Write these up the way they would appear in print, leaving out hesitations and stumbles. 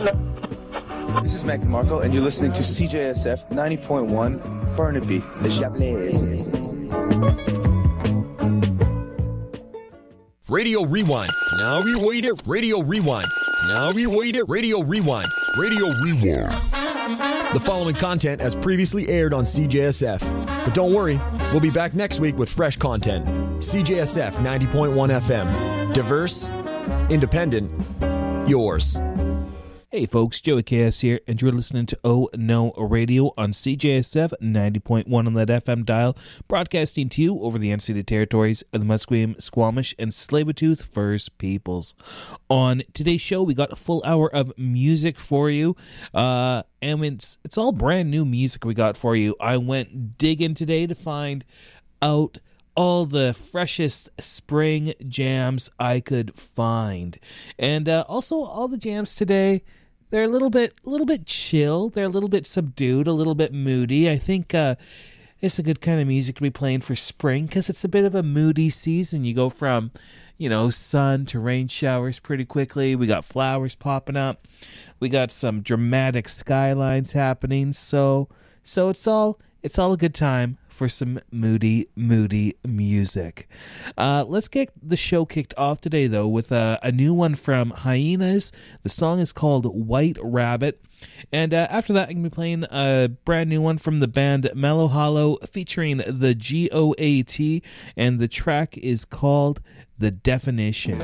This is Mac DeMarco, and you're listening to CJSF 90.1 Burnaby, the Chablis. Radio Rewind. Now we wait it. Radio Rewind. Now we wait it. Radio Rewind. Radio Rewind. The following content as previously aired on CJSF. But don't worry, we'll be back next week with fresh content. CJSF 90.1 FM. Diverse, independent, yours. Hey folks, Joey KS here, and you're listening to Oh No Radio on CJSF 90.1 on that FM dial, broadcasting to you over the unceded territories of the Musqueam, Squamish, and Tsleil-Waututh First Peoples. On today's show, we got a full hour of music for you, and it's all brand new music we got for you. I went digging today to find out all the freshest spring jams I could find, and also all the jams today, they're a little bit chill. They're a little bit subdued, a little bit moody. I think it's a good kind of music to be playing for spring because it's a bit of a moody season. You go from, sun to rain showers pretty quickly. We got flowers popping up. We got some dramatic skylines happening. So it's all a good time for some moody music. Let's get the show kicked off today, though, with a new one from Hyenas. The song is called White Rabbit. And after that, I'm going to be playing a brand new one from the band Mellow Hollow featuring the GOAT, and the track is called The Definition.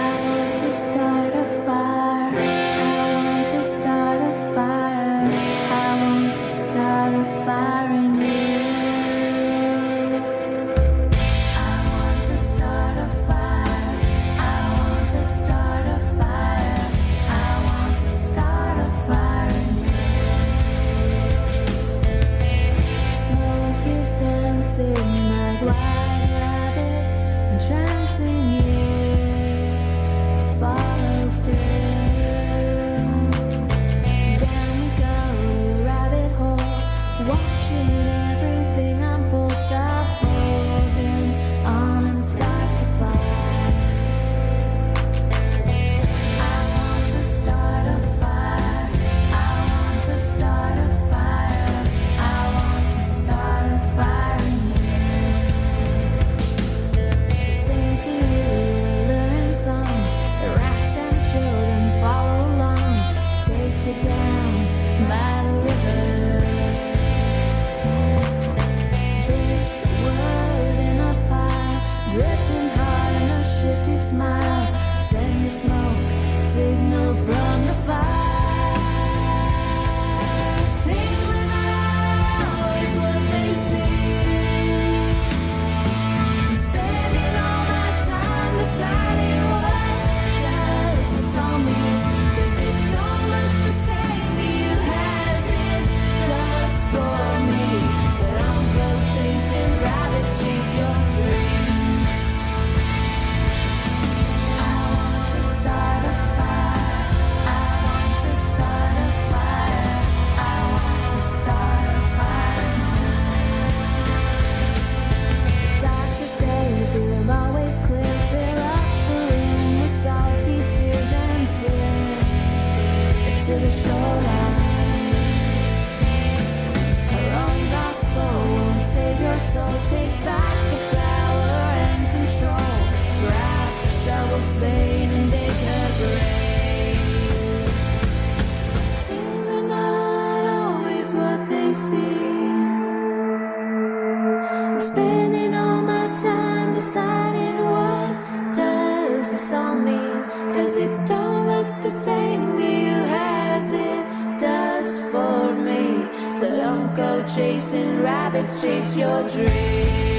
Chasing rabbits, chase your dreams.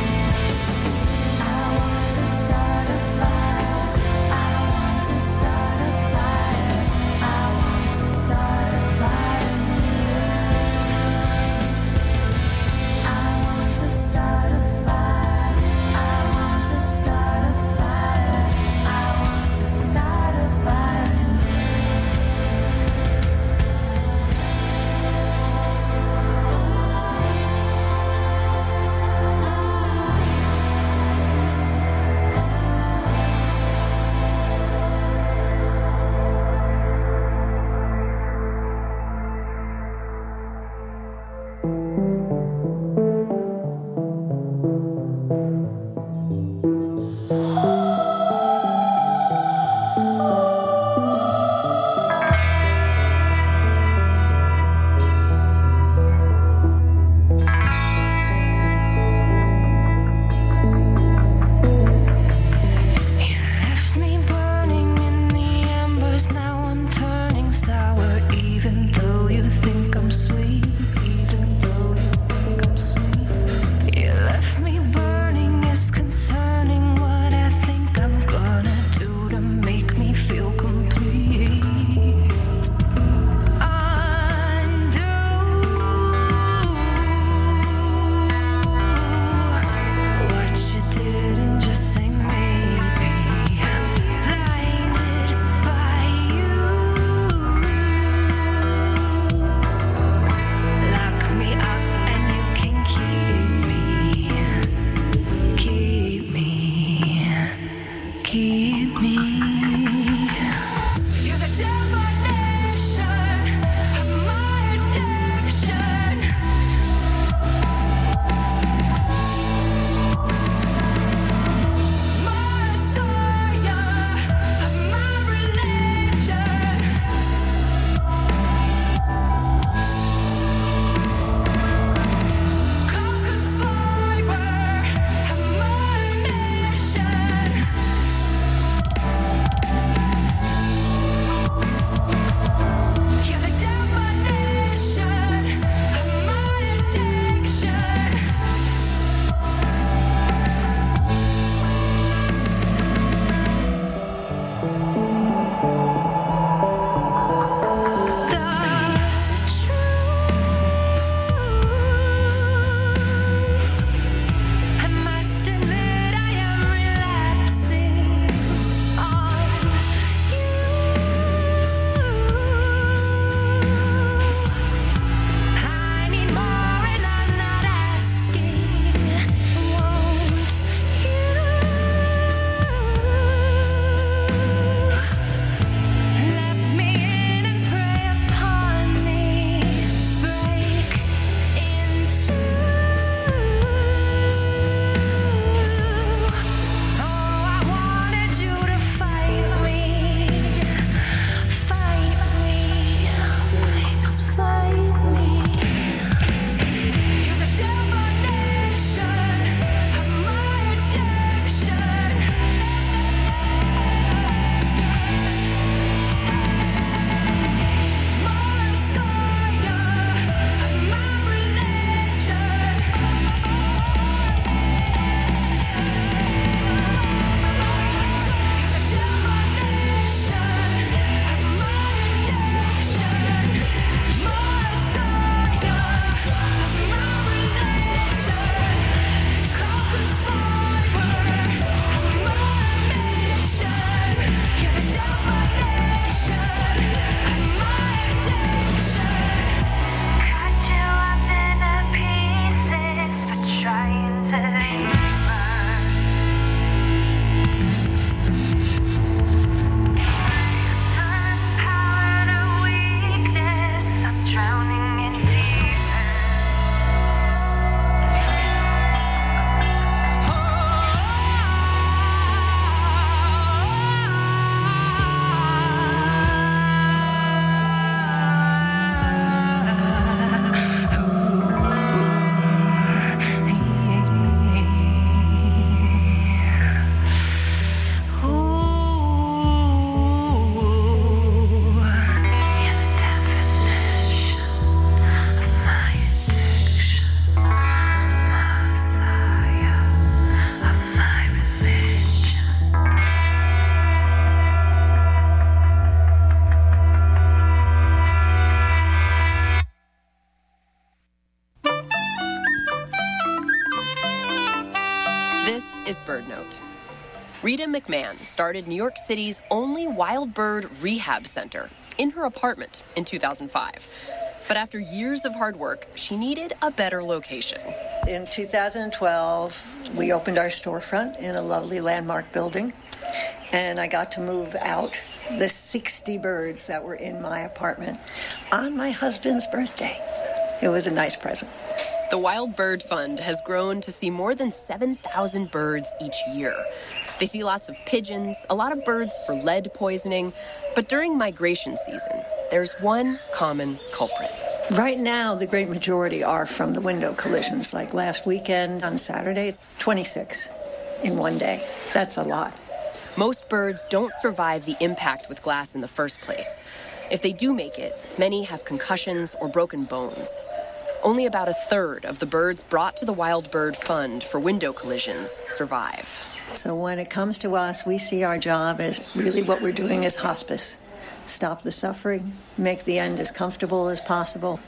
I want to start a fire. I want to start is BirdNote. Rita McMahon started New York City's only wild bird rehab center in her apartment in 2005. But after years of hard work, she needed a better location. In 2012, we opened our storefront in a lovely landmark building, and I got to move out the 60 birds that were in my apartment on my husband's birthday. It was a nice present. The Wild Bird Fund has grown to see more than 7,000 birds each year. They see lots of pigeons, a lot of birds for lead poisoning, but during migration season, there's one common culprit. Right now, the great majority are from the window collisions. Like last weekend on Saturday, 26 in one day. That's a lot. Most birds don't survive the impact with glass in the first place. If they do make it, many have concussions or broken bones. Only about a third of the birds brought to the Wild Bird Fund for window collisions survive. So when it comes to us, we see our job as really what we're doing is hospice. Stop the suffering, make the end as comfortable as possible.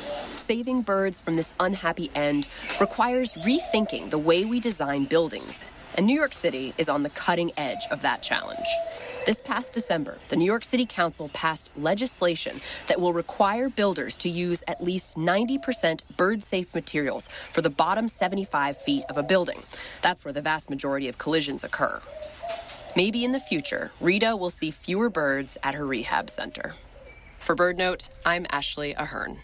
Saving birds from this unhappy end requires rethinking the way we design buildings, and New York City is on the cutting edge of that challenge. This past December, the New York City Council passed legislation that will require builders to use at least 90% bird-safe materials for the bottom 75 feet of a building. That's where the vast majority of collisions occur. Maybe in the future, Rita will see fewer birds at her rehab center. For BirdNote, I'm Ashley Ahern.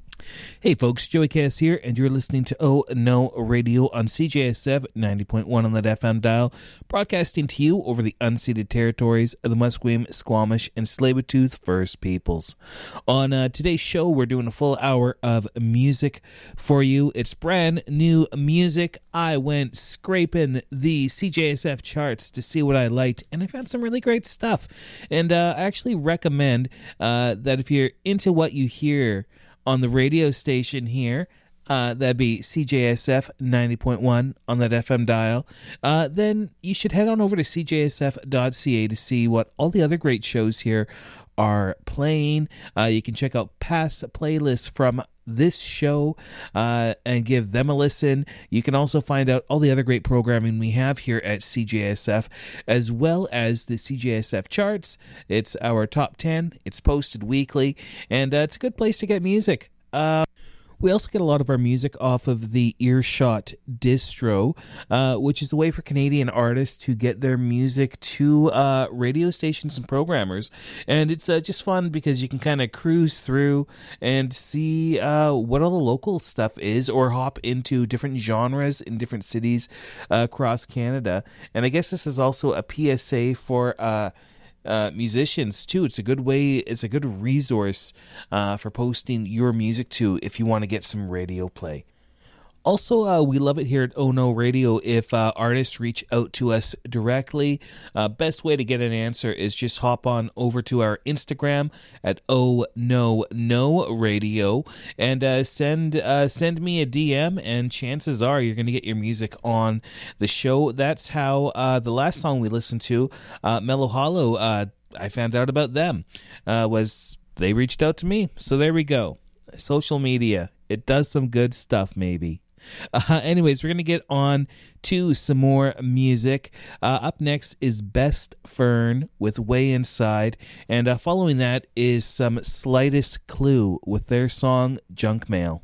Hey folks, Joey Cass here, and you're listening to Oh No Radio on CJSF 90.1 on that FM dial, broadcasting to you over the unceded territories of the Musqueam, Squamish, and Tsleil-Waututh First Peoples. On today's show, we're doing a full hour of music for you. It's brand new music. I went scraping the CJSF charts to see what I liked, and I found some really great stuff. And I actually recommend that if you're into what you hear on the radio station here, that'd be CJSF 90.1 on that FM dial, then you should head on over to cjsf.ca to see what all the other great shows here are playing. You can check out past playlists from this show and give them a listen. You can also find out all the other great programming we have here at CJSF, as well as the CJSF charts. It's our top 10. It's posted weekly, and it's a good place to get music. We also get a lot of our music off of the Earshot distro, which is a way for Canadian artists to get their music to radio stations and programmers. And it's just fun because you can kind of cruise through and see what all the local stuff is, or hop into different genres in different cities across Canada. And I guess this is also a PSA for musicians too. It's a good way, it's a good resource for posting your music to if you want to get some radio play. Also, we love it here at Oh No Radio if artists reach out to us directly. Best way to get an answer is just hop on over to our Instagram at Oh No Radio and send me a DM, and chances are you're going to get your music on the show. That's how the last song we listened to, Mellow Hollow, I found out about them, was they reached out to me. So there we go. Social media, it does some good stuff maybe. Anyways, we're going to get on to some more music. Up next is Best Fern with Way Inside, and following that is some Slightest Clue with their song Junk Mail.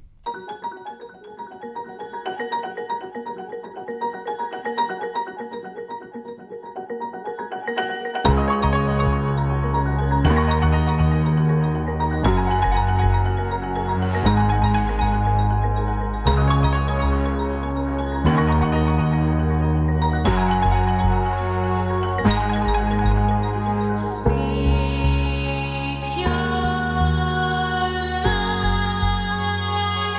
Speak your mind.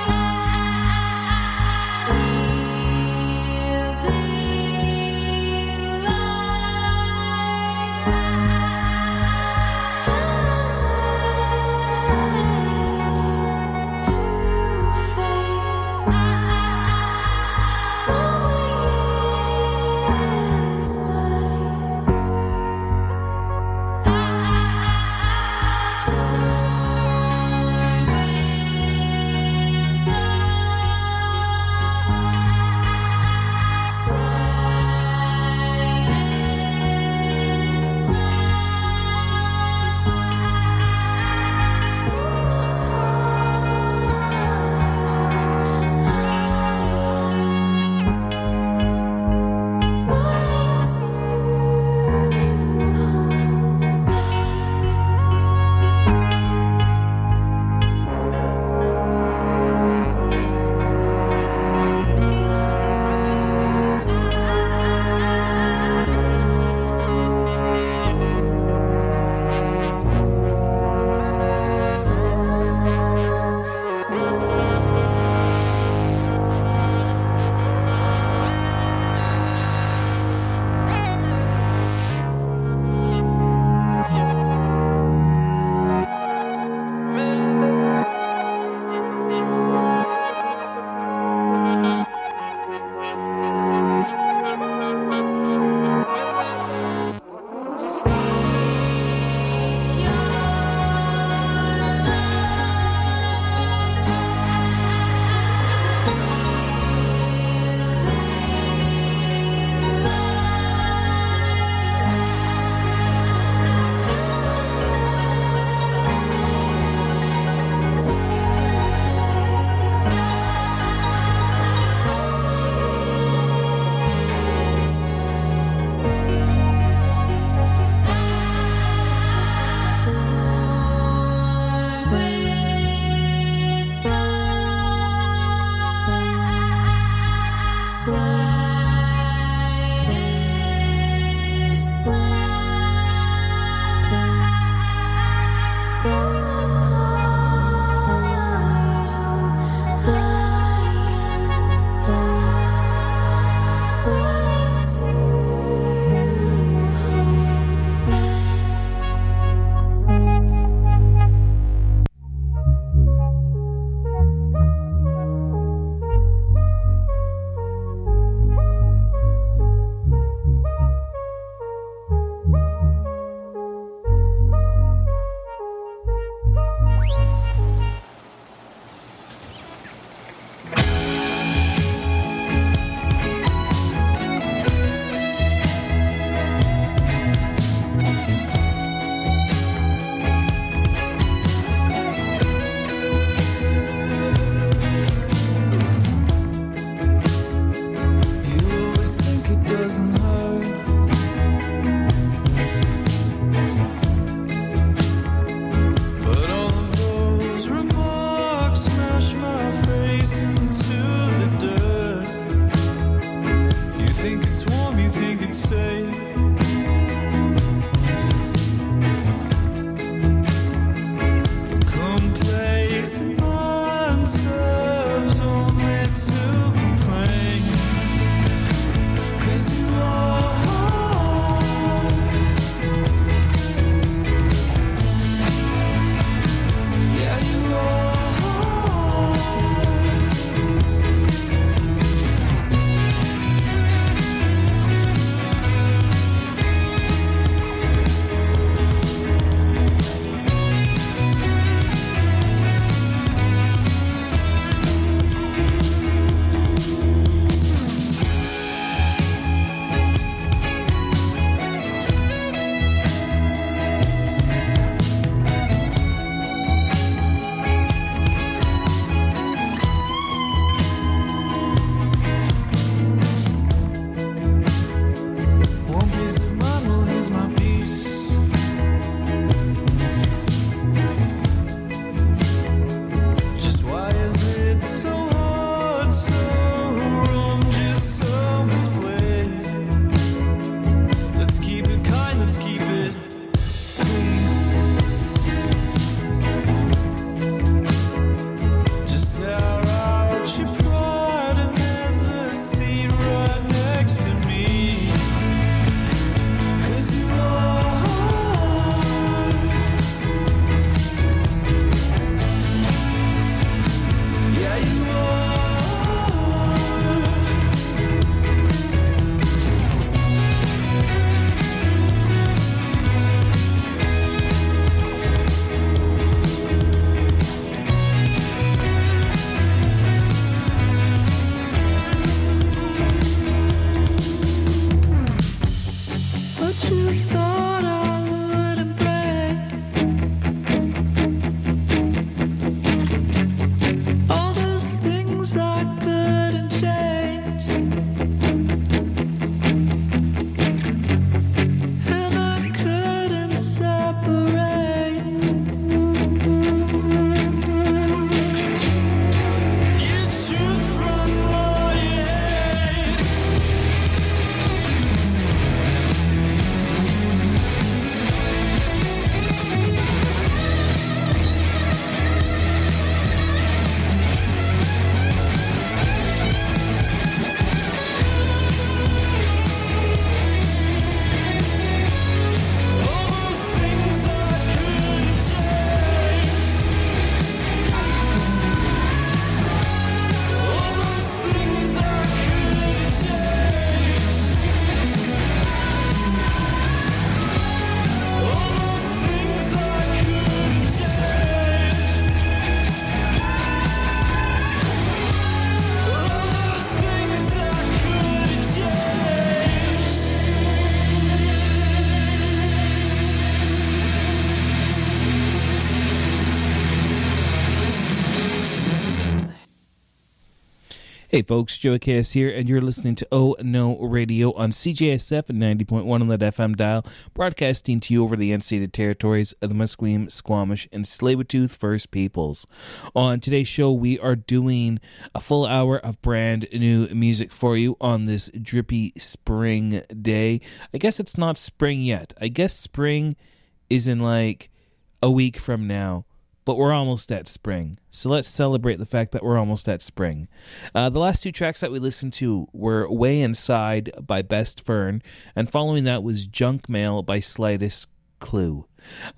Hey folks, Joey KS here, and you're listening to Oh No Radio on CJSF at 90.1 on that FM dial, broadcasting to you over the unceded territories of the Musqueam, Squamish, and Tsleil-Waututh First Peoples. On today's show, we are doing a full hour of brand new music for you on this drippy spring day. I guess it's not spring yet. I guess spring is in like a week from now. But we're almost at spring, so let's celebrate the fact that we're almost at spring. The last two tracks that we listened to were Way Inside by Best Fern, and following that was Junk Mail by Slightest Clue.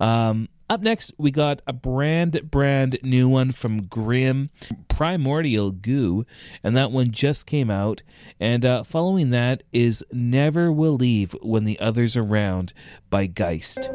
Up next, we got a brand new one from Grimm, Primordial Goo, and that one just came out. And following that is Never Will Leave When the Others Around by Geist.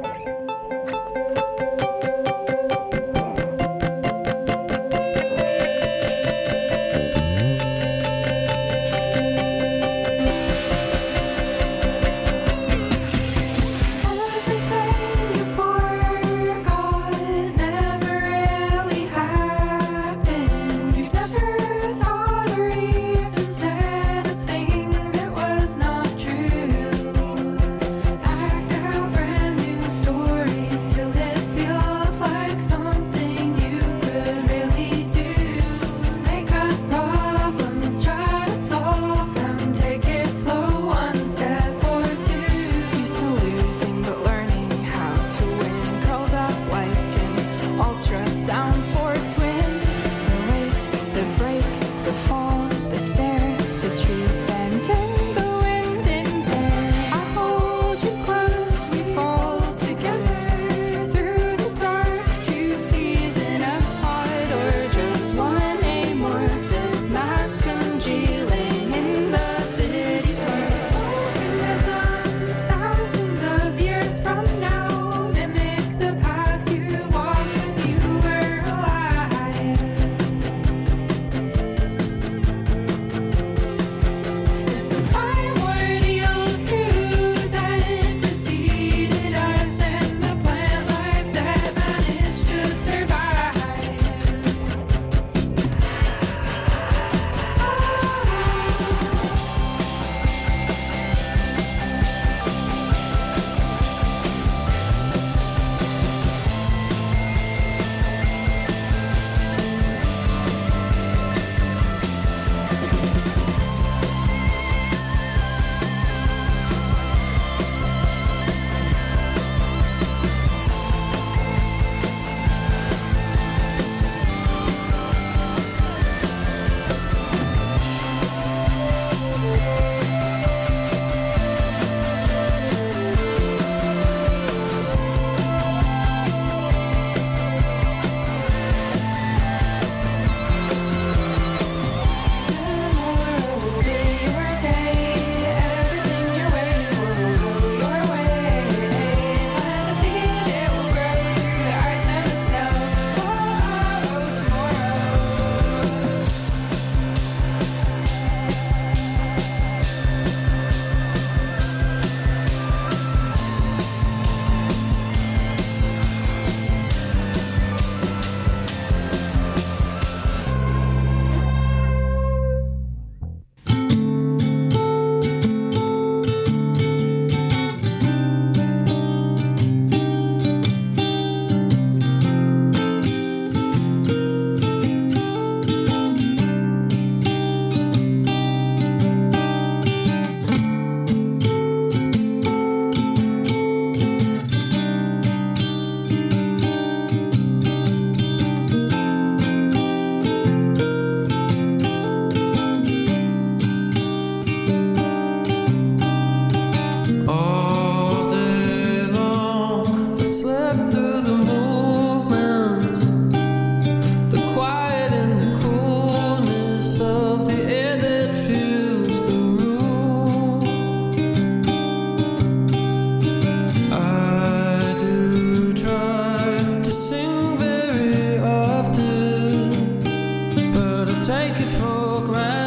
take it for granted.